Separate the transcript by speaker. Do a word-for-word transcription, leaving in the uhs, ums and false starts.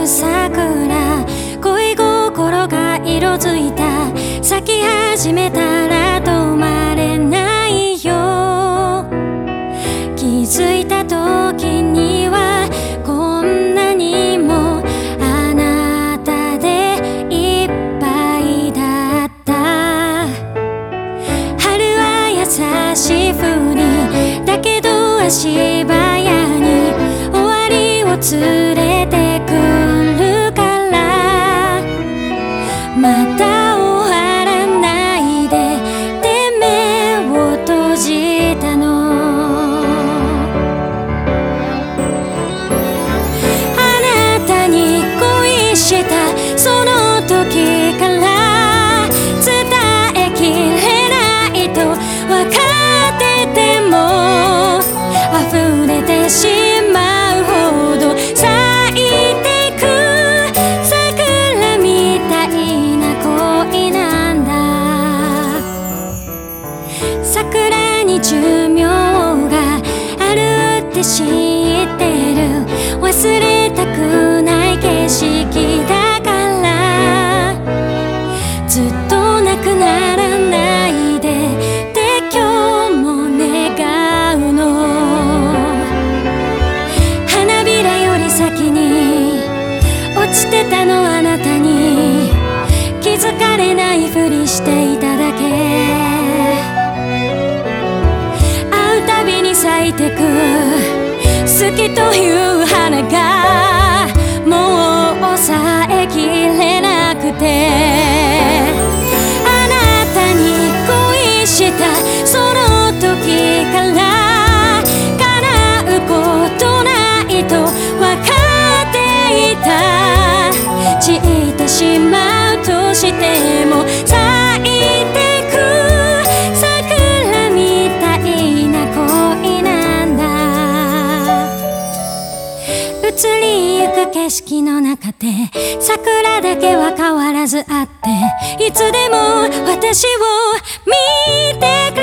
Speaker 1: る桜、恋心が色づいた、咲き始めたら止まれないよ。気づいた時にはこんなにもあなたでいっぱいだった。春は優しい風に、だけど足早に終わりを連れてくるから、また終わらないでって目を閉じたの。あなたに恋したその時から伝えきれないと分かってても、溢れてしまうほど咲いてく桜みたいな恋なんだ。桜に寿命があるって知ってる、忘れたくない景色だから、ずっとなくならないでって今日も願うの。花びらより先に落ちてたのあなたに、気づかれないふりしていただけ。会うたびに咲いてく好きという花がもう抑えきれなくて、あなたに恋したその時から叶うことないと分かっていた。散ってしまうとしても咲いてく桜みたいな恋なんだ。移りゆく景色の中で桜だけは変わらずあって、いつでも私を見てくれ